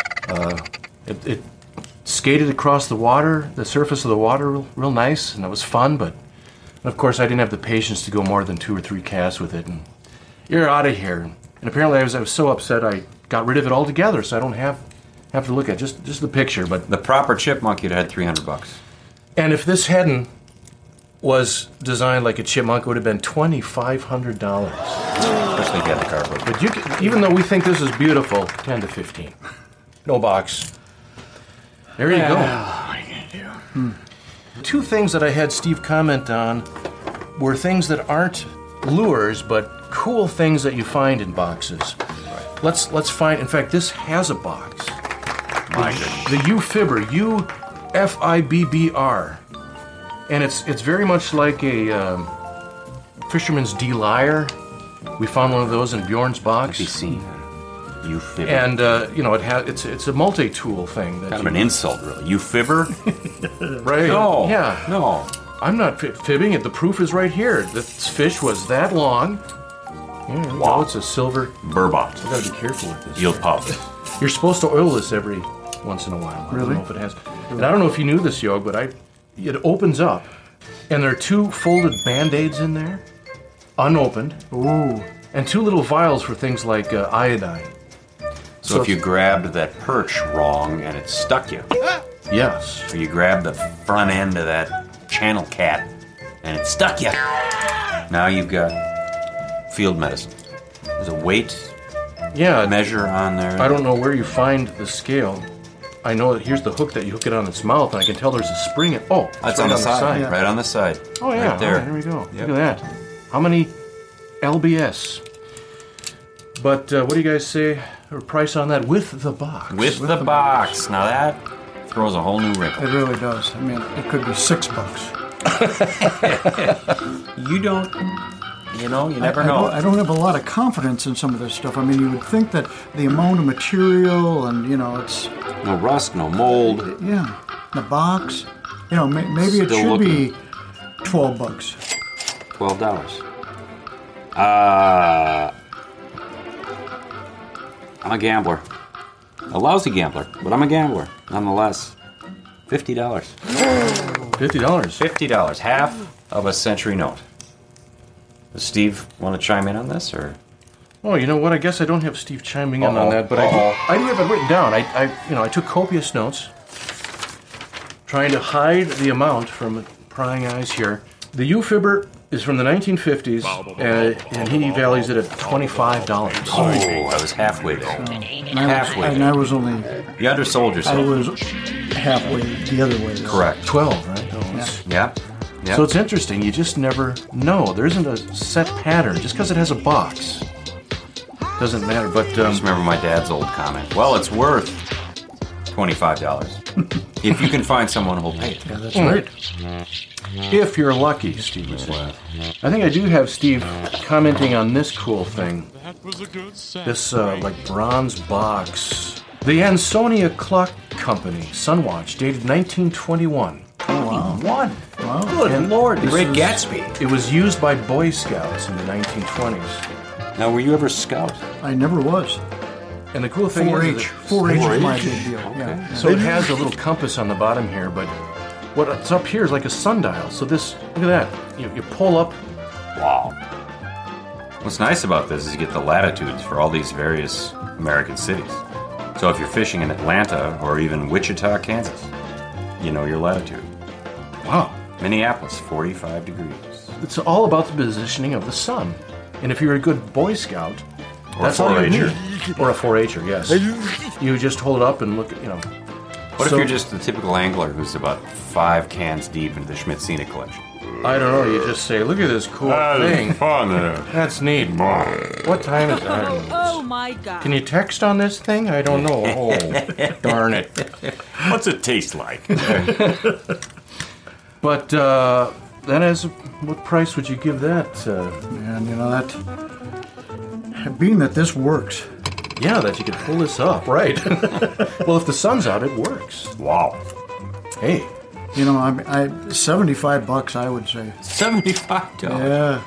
It skated across the water, the surface of the water, real nice, and it was fun, but of course I didn't have the patience to go more than 2 or 3 casts with it, and you're out of here. And apparently I was so upset I got rid of it altogether, so I don't have to look at just the picture. But The proper chipmunk, you'd had $300. and if this heading was designed like a chipmunk, it would have been $2,500. Especially if you had the cardboard. But even though we think this is beautiful, 10 to 15. No box. There you go. What are you going to do? 2 things that I had Steve comment on were things that aren't lures, but cool things that you find in boxes. Let's find. In fact, this has a box. My goodness. The Ufibber, UFIBBR, and it's very much like a fisherman's D-lyre. We found one of those in Bjorn's box. Be seen. You fibber. And it's a multi-tool thing. That kind of an insult, really. You fibber? right? No. Yeah. No. I'm not fibbing it. The proof is right here. This fish was that long. Yeah, Wow. wow. It's a silver. Burbot. I gotta be careful with this. Yield puff. You're supposed to oil this every once in a while. I Really? don't know if it has. And I don't know if you knew this, Yog, but it opens up, and there are 2 folded Band-Aids in there, unopened, ooh, and 2 little vials for things like iodine. So if you grabbed that perch wrong and it stuck you, Yes. or you grabbed the front end of that channel cat and it stuck you, now you've got field medicine. There's a weight Yeah. measure on there. I don't know where you find the scale. I know that here's the hook that you hook it on its mouth, and I can tell there's a spring. It's That's right on the side. Yeah. Right on the side. Oh yeah, Right there. There we go. Yep. Look at that. How many LBS? But what do you guys say? Or price on that with the box? With the box. Now that throws a whole new wrinkle. it really does. I mean, it could be $6. You don't, you never I know. don't have a lot of confidence in some of this stuff. I mean, you would think that the amount of material and, it's, No rust, no mold. yeah, the box, maybe it Still should looking. be $12. $12. I'm a gambler. A lousy gambler, but I'm a gambler nonetheless. $50. $50. $50. Half of a century note. Does Steve want to chime in on this, or? Oh, you know what? I guess I don't have Steve chiming in Uh-oh. on that, but I do have it written down. I took copious notes, trying to hide the amount from prying eyes here. The Ufibber is from the 1950s, and he values it at $25. Oh, I was halfway there. Halfway And there. I was only, You undersold I yourself. was halfway the other way. Correct. 12, right? Oh, it's- Yeah. So it's interesting. You just never know. There isn't a set pattern. Just because it has a box doesn't matter. But Just remember my dad's old comment. Well, it's worth $25. If you can find someone who'll pay it. Yeah, that's right. If you're lucky, Steve would say. I think I do have Steve commenting on this cool thing. This, like, bronze box. The Ansonia Clock Company, Sunwatch, dated 1921. Oh, wow. One. Wow. Good Lord, the This Great is- Gatsby. It was used by Boy Scouts in the 1920s. Now, were you ever a scout? I never was. And the cool thing is 4-H. 4-H is my big deal. Yeah. so it has a little compass on the bottom here, but what's up here is like a sundial. So this, look at that. You pull up. Wow. What's nice about this is you get the latitudes for all these various American cities. So if you're fishing in Atlanta or even Wichita, Kansas, you know your latitude. Wow. Minneapolis, 45 degrees. It's all about the positioning of the sun. And if you're a good Boy Scout, Or that's a all you 4-H'er. need. Or a 4-H'er, yes. You just hold it up and look at, What So- if you're just the typical angler who's about 5 cans deep into the Schmidt Scenic collection? I don't know, you just say, look at this cool thing. fun. That's neat. What time is it? I don't know. Oh my God. Can you text on this thing? I don't know. Oh, darn it. What's it taste like? But that is, what price would you give that? And you know that, being that this works, Yeah, that you could pull this up, right? Well, if the sun's out, it works. Wow. Hey, you know, I $75, I would say. $75. Yeah.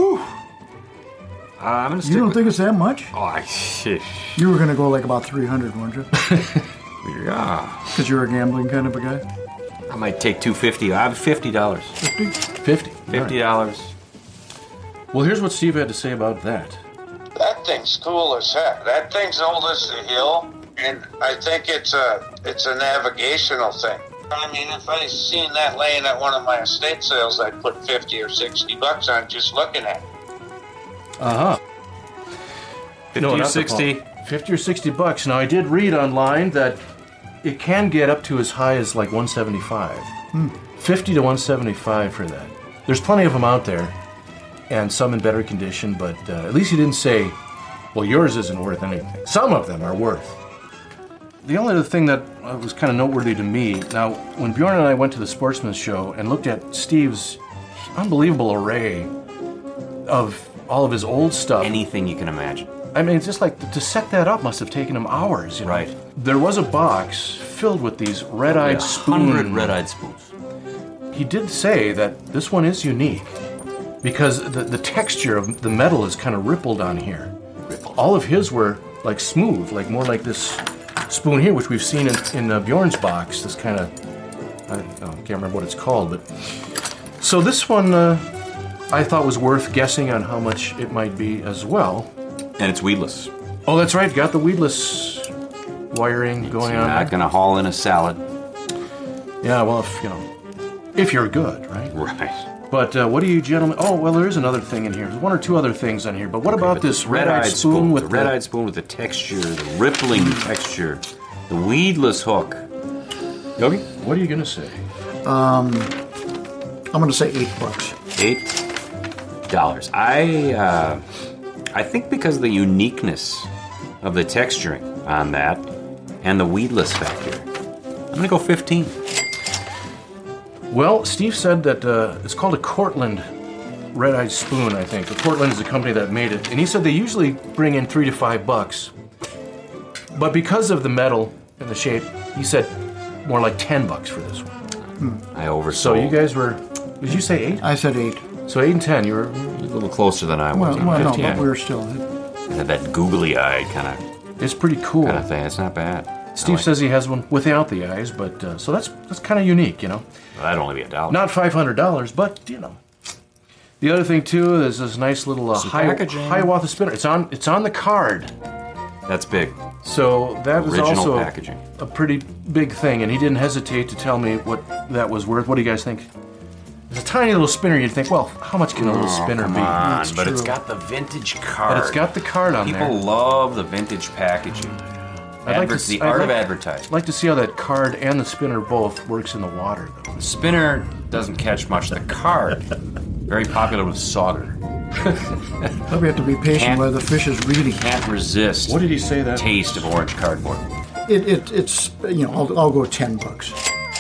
I'm gonna stick You don't with- think it's that much? Oh, You were going to go like about 300, weren't you? yeah. Because you're a gambling kind of a guy. I might take $250. I have $50. 50. $50. Well, here's what Steve had to say about that. That thing's cool as heck. That thing's old as the hill, and I think it's a navigational thing. I mean, if I seen that laying at one of my estate sales, I'd put $50 or $60 on just looking at it. Uh-huh. 50 No, or not the 60. phone. 50 or $60. Now, I did read online that it can get up to as high as like 175. 50 to 175 for that. There's plenty of them out there, and some in better condition, but at least he didn't say, well, yours isn't worth anything. Some of them are worth. The only other thing that was kind of noteworthy to me, now, when Bjorn and I went to the Sportsman's Show and looked at Steve's unbelievable array of all of his old stuff, Anything you can imagine. I mean, it's just like to set that up must have taken him hours. You know? Right. There was a box filled with these red-eyed spoons. 100 red-eyed spoons. He did say that this one is unique because the texture of the metal is kind of rippled on here. All of his were like smooth, like more like this spoon here, which we've seen in Bjorn's box. This kind of, I can't remember what it's called, but so this one I thought was worth guessing on how much it might be as well. And it's weedless. Oh, that's right. Got the weedless wiring going You're on. not going to haul in a salad. Yeah, well, if you're good, right? Right. But what do you gentlemen? Oh, well, there is another thing in here. There's one or two other things on here. But what about But this red-eyed spoon with the red-eyed spoon with the texture, the rippling texture, the weedless hook. Yogi? What are you gonna say? I'm going to say $8. $8. I think because of the uniqueness of the texturing on that and the weedless factor, I'm gonna go 15. Well, Steve said that it's called a Cortland red-eyed spoon. I think the Cortland is the company that made it, and he said they usually bring in $3 to $5. But because of the metal and the shape, he said more like $10 for this one. I oversold. So you guys were? Did you say 8? I said 8. So 8 and 10. You were. a little closer than I was. Well, no, 15. but we're still. Had that googly-eyed kind It's pretty cool. of thing. It's not bad. Steve says he has one without the eyes, but so that's kind of unique, Well, that'd only be $1. Not $500, but The other thing too is this nice little packaging. Hiawatha spinner. It's on the card, That's big. so that is Original also packaging. a pretty big thing. And he didn't hesitate to tell me what that was worth. What do you guys think? It's a tiny little spinner. You'd think, well, how much can a little spinner be? But true. it's got the vintage card. But it's got the card on People there. love the vintage packaging. The art of advertising. I'd like to see how that card and the spinner both works in the water, though. The spinner doesn't catch much. The card, very popular with sauger. Probably have to be patient Can't- while the fish is reading. Can't resist What did he say that? taste of orange cardboard. It's I'll go $10.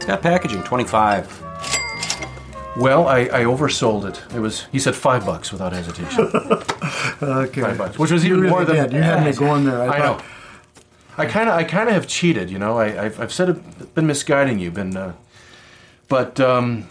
got packaging, 25. Well, I oversold it. He said $5 without hesitation. Okay. $5, which was even more than you had me going there. I know. I kind of have cheated, you know. I've said it, been misguiding you, but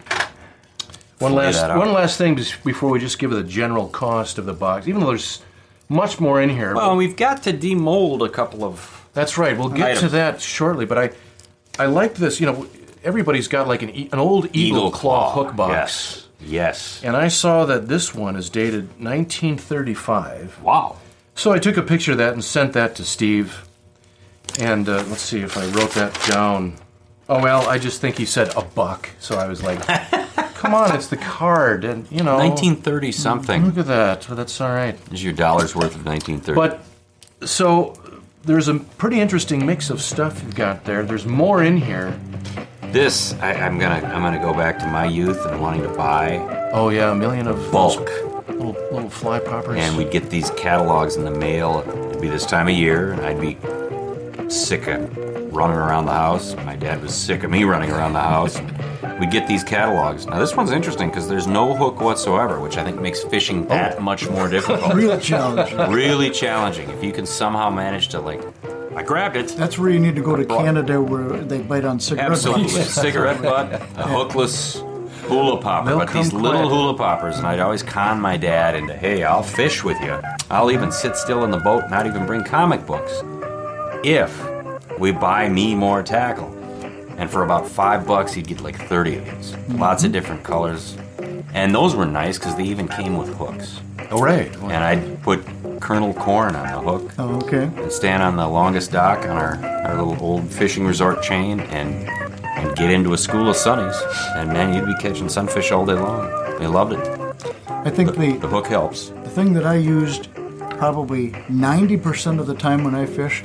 one last thing before we just give the general cost of the box. Even though there's much more in here. Well, we've got to demold a couple of. That's right. We'll get to that shortly. But I like this. You know, everybody's got like an old Eagle Claw hook box. Yes. And I saw that this one is dated 1935. Wow. So I took a picture of that and sent that to Steve. And let's see if I wrote that down. Oh, well, I just think he said $1. So I was like, come on, it's the card. And, you know. 1930 something. Look at that. Well, that's all right. This is your dollar's worth of 1930. But, so, there's a pretty interesting mix of stuff you've got there. There's more in here. This, I'm gonna go back to my youth and wanting to buy. Oh, yeah, a million of bulk. Little fly poppers. And we'd get these catalogs in the mail. It'd be this time of year, and I'd be sick of running around the house. My dad was sick of me running around the house. We'd get these catalogs. Now, this one's interesting because there's no hook whatsoever, which I think makes fishing that much more difficult. Real challenging. Really challenging. If you can somehow manage to, like, I grabbed it. That's where you need to go to Canada where they bite on cigarette Absolutely. butts. Cigarette butt, a hookless hula popper, but these little hula poppers, and I'd always con my dad into, hey, I'll fish with you. I'll even sit still in the boat, not even bring comic books. If we buy me more tackle. And for about $5, you'd get like 30 of these. Lots of different colors. And those were nice because they even came with hooks. Oh, right. And I'd put Colonel Corn on the hook. Oh, okay. And stand on the longest dock on our little old fishing resort chain and get into a school of sunnies. And man, you'd be catching sunfish all day long. They loved it. I think the hook helps. The thing that I used probably 90% of the time when I fished.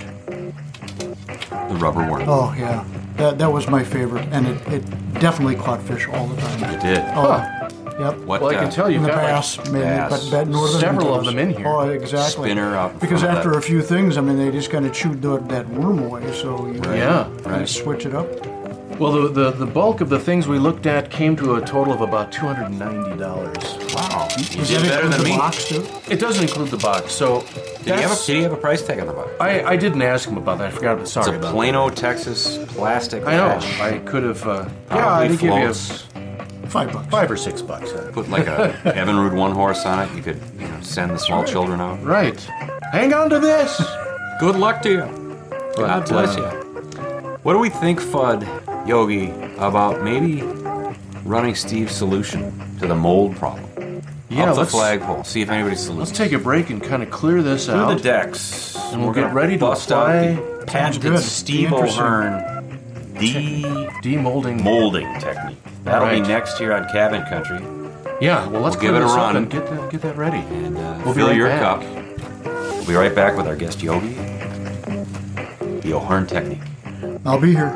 The rubber worm. Oh, yeah. That was my favorite, and it definitely caught fish all the time. It did. Oh, yep. Well, I can tell you've and the got bass, like mainly, but northern several of minnows. them in here. Oh, exactly. Spinner out in because front of after that. a few things, I mean, they just kind of chewed that worm away, so you kind of switch it up. Well, the bulk of the things we looked at came to a total of about $290. Wow. You Does did that better include than the me. box, too? It does include the box, so Did he have a price tag on the box? I didn't ask him about that. I forgot. It's Sorry a about Plano, Texas plastic. that. I know. batch. I could have. Probably I did give you floats. $5. $5 or $6. Put like a Evinrude one horse on it. You could send the small children out. Right. Hang on to this. Good luck to you. God bless you. What do we think, Fudd, Yogi, about maybe running Steve's solution to the mold problem? Yeah, Up the let's- flagpole. See if anybody's Let's take a break and kind of clear this through out. the decks. And we'll We're get gonna ready to bust apply- out the patented good. Steve Interesting. O'Hearn Demolding. molding technique. That'll Right. be next here on Cabin Country. Yeah. Well, let's We'll give clear it a this up run. and get that ready. And We'll be fill right your back. cup. We'll be right back with our guest Yogi. The O'Hearn technique. I'll be here.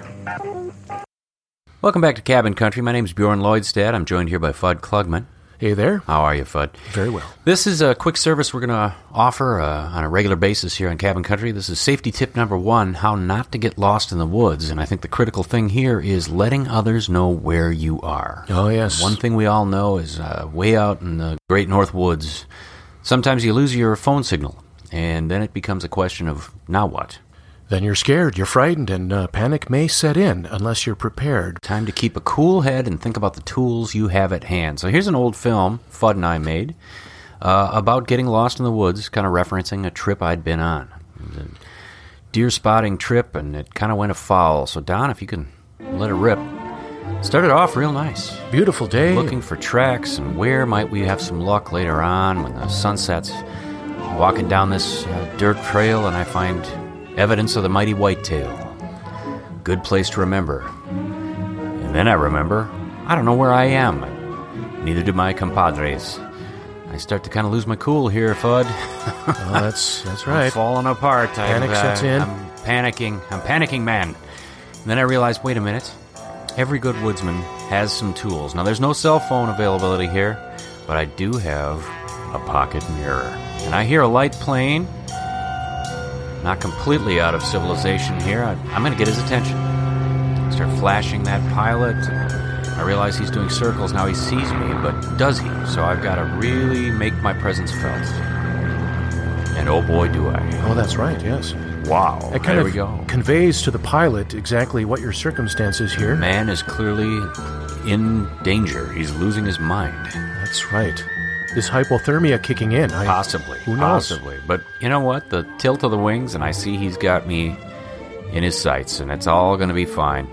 Welcome back to Cabin Country. My name is Bjorn Lloydstad. I'm joined here by Fudd Klugman. Hey there. How are you, Fudd? Very well. This is a quick service we're going to offer on a regular basis here on Cabin Country. This is safety tip number 1, how not to get lost in the woods. And I think the critical thing here is letting others know where you are. Oh, yes. One thing we all know is way out in the great north woods, sometimes you lose your phone signal. And then it becomes a question of, now what? Then you're scared, you're frightened, and panic may set in unless you're prepared. Time to keep a cool head and think about the tools you have at hand. So here's an old film Fudd and I made about getting lost in the woods, kind of referencing a trip I'd been on. It was a deer spotting trip, and it kind of went afoul. So Don, if you can let it rip. Started off real nice. Beautiful day. Looking for tracks and where might we have some luck later on when the sun sets. Walking down this dirt trail, and I find evidence of the mighty whitetail. Good place to remember. And then I remember, I don't know where I am. Neither do my compadres. I start to kind of lose my cool here, Fudd. Oh, that's I'm right. falling apart. Panic sets in. I'm panicking, man. And then I realized, wait a minute. Every good woodsman has some tools. Now, there's no cell phone availability here, but I do have a pocket mirror. And I hear a light plane. Not completely out of civilization here. I'm going to get his attention. start flashing that pilot. I realize he's doing circles. Now he sees me, but does he? So I've got to really make my presence felt. And oh boy, do I. Oh, that's right, yes. Wow, It kind there of we go. conveys to the pilot exactly what your circumstances here. Man is clearly in danger. He's losing his mind. That's right. Is hypothermia kicking in? Possibly. Who knows? Possibly. But you know what? The tilt of the wings, and I see he's got me in his sights, and it's all going to be fine.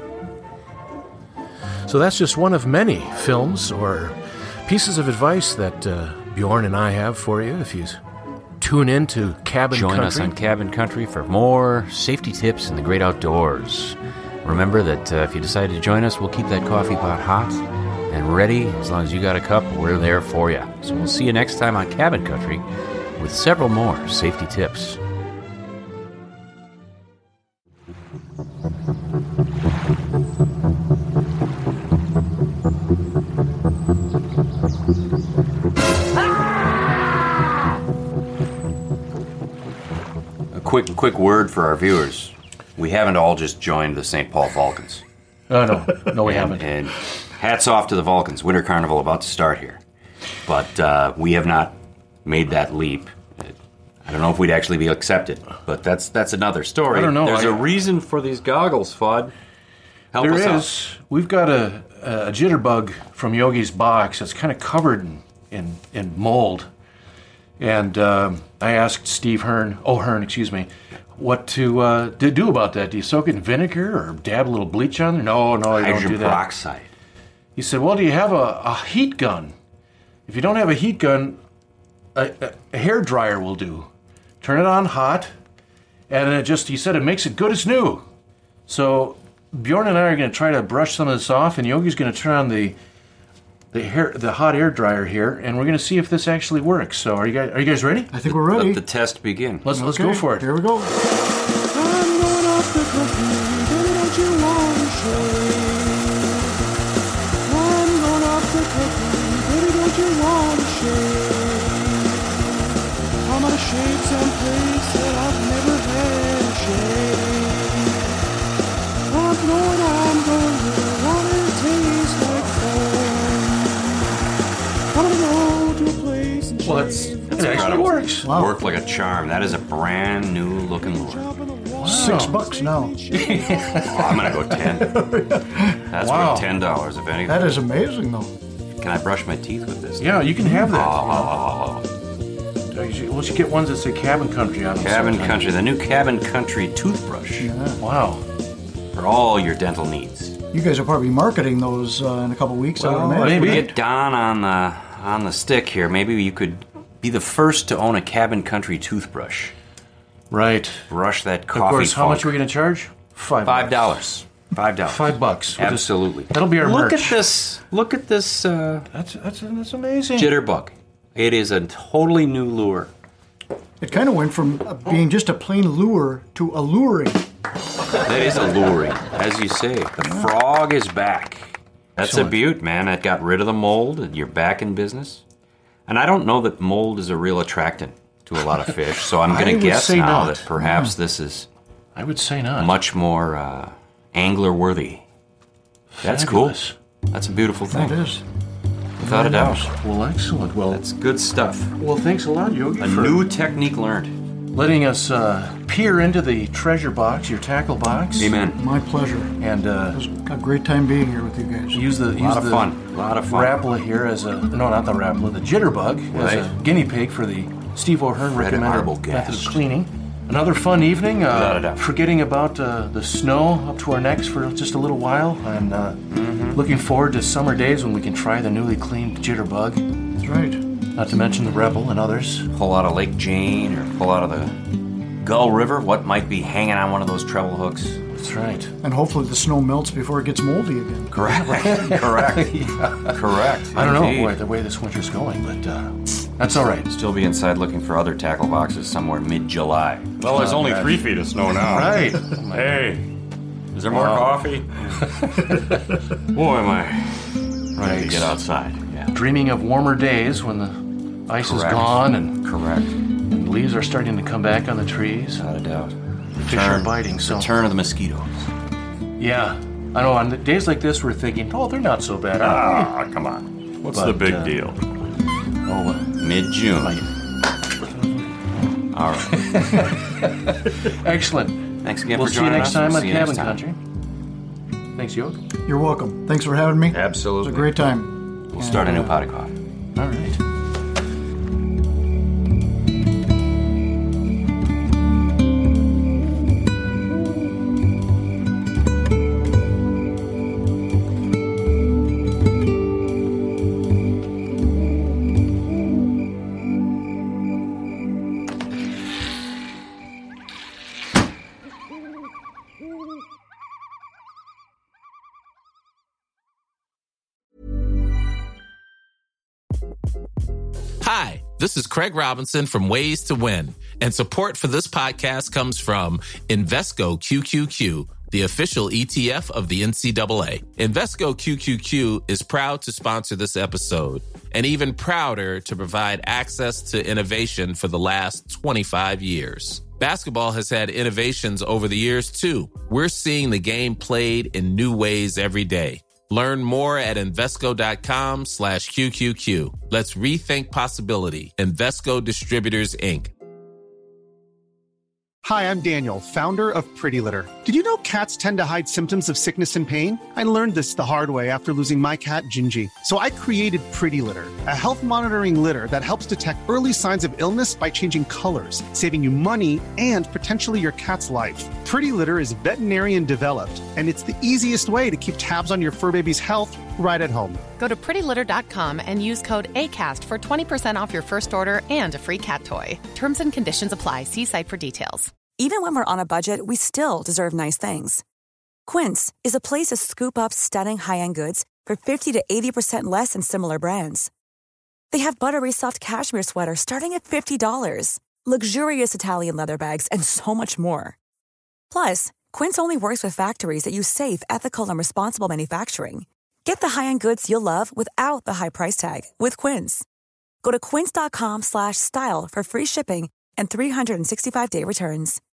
So that's just one of many films or pieces of advice that Bjorn and I have for you if you tune in to Cabin Country. Join us on Cabin Country for more safety tips in the great outdoors. Remember that if you decide to join us, we'll keep that coffee pot hot and ready. As long as you got a cup, we're there for you. So we'll see you next time on Cabin Country with several more safety tips. A quick word for our viewers. We haven't all just joined the St. Paul Vulcans. Oh, no, we haven't. And hats off to the Vulcans. Winter Carnival about to start here. But we have not made that leap. I don't know if we'd actually be accepted, but that's another story. I don't know. There's a reason for these goggles, Fudd. Help us There out. is. We've got a jitterbug from Yogi's box that's kind of covered in mold. And I asked Steve Hearn, what to do about that. Do you soak it in vinegar or dab a little bleach on there? No, I don't do Hydrogen that. peroxide. He said, well, do you have a heat gun? If you don't have a heat gun, a hair dryer will do. Turn it on hot, and he said it makes it good as new. So Bjorn and I are going to try to brush some of this off, and Yogi's going to turn on the hot air dryer here, and we're going to see if this actually works. So are you guys ready? I think we're ready. Let the test begin. Let's go for it. Here we go. I'm going off the country, baby, don't you want to shake? I'm going off the country, baby, don't you want to shake? I'm gonna shake someplace that I've never had a shake. I'm going where water tastes like foam. I'm gonna go to a place and Well, it actually works. Wow. Worked like a charm. That is a brand new looking lure. $6 now. Oh, I'm gonna go 10. That's Wow. worth $10 if anything. That is amazing, though. Can I brush my teeth with this? Yeah, you can have that. Oh. We'll just get ones that say Cabin Country on them. Cabin sometime. Country, the new Cabin Country toothbrush Wow. for all your dental needs. You guys will probably be marketing those in a couple weeks, I would imagine. maybe. We get Don on the stick here. Maybe you could be the first to own a Cabin Country toothbrush. Right. Brush that Of coffee course, how funk. much are we going to charge? $5. $5. $5. We'll just- Absolutely. that'll be our Look merch. at this. Look at this That's amazing. jitterbug. It is a totally new lure. It kind of went from being just a plain lure to alluring. That is alluring, as you say. The frog is back. That's Excellent. a beaut, man. That got rid of the mold, and you're back in business. And I don't know that mold is a real attractant to a lot of fish, so I'm going I to would guess say now not. that perhaps this is I would say not. much more angler-worthy. That's Fabulous. cool. That's a beautiful thing. It is. Without a doubt. Well, excellent. Well, That's good stuff. well, thanks a lot, Yogi, A for new technique learned. letting us peer into the treasure box, your tackle box. Amen. My pleasure. And It was a great time being here with you guys. use the A lot of fun. A lot of fun. Rapala here as a not the Rapala, the jitterbug as Right. a guinea pig for the Steve O'Hearn Fred recommended Arbogast. method of cleaning. Another fun evening. Without a doubt. Forgetting about the snow up to our necks for just a little while, and looking forward to summer days when we can try the newly cleaned jitterbug. That's right. Not to mention the Rebel and others. Pull out of Lake Jane or pull out of the Gull River. What might be hanging on one of those treble hooks? That's right. And hopefully the snow melts before it gets moldy again. Correct. Correct. Correct. I don't Indeed. know the way this winter's going, but that's all right. Still be inside looking for other tackle boxes somewhere mid-July. Well, there's only 3 feet of snow now. Right. Hey, is there more coffee? Boy, am I ready to get outside. Yeah. Dreaming of warmer days when the ice is Correct. gone and Correct. leaves are starting to come back on the trees. Without a doubt. Fish are biting, so Return of the mosquitoes. yeah. I know on the days like this, we're thinking, oh, they're not so bad. Ah, come on. What's the big deal? Mid-June. All right. Excellent. Thanks again We'll for see you joining next us. time We'll on see you next Cabin time. Country. Thanks, Yoke. You're welcome. Thanks for having me. Absolutely. It was a great time. We'll start a new pot of coffee. All right. Hi, this is Craig Robinson from Ways to Win, and support for this podcast comes from Invesco QQQ, the official ETF of the NCAA. Invesco QQQ is proud to sponsor this episode, and even prouder to provide access to innovation for the last 25 years. Basketball has had innovations over the years, too. We're seeing the game played in new ways every day. Learn more at Invesco.com/QQQ. Let's rethink possibility. Invesco Distributors, Inc. Hi, I'm Daniel, founder of Pretty Litter. Did you know cats tend to hide symptoms of sickness and pain? I learned this the hard way after losing my cat, Gingy. So I created Pretty Litter, a health monitoring litter that helps detect early signs of illness by changing colors, saving you money and potentially your cat's life. Pretty Litter is veterinarian developed, and it's the easiest way to keep tabs on your fur baby's health right at home. Go to prettylitter.com and use code ACAST for 20% off your first order and a free cat toy. Terms and conditions apply. See site for details. Even when we're on a budget, we still deserve nice things. Quince is a place to scoop up stunning high-end goods for 50 to 80% less than similar brands. They have buttery soft cashmere sweaters starting at $50, luxurious Italian leather bags, and so much more. Plus, Quince only works with factories that use safe, ethical, and responsible manufacturing. Get the high-end goods you'll love without the high price tag with Quince. Go to quince.com/style for free shipping and 365-day returns.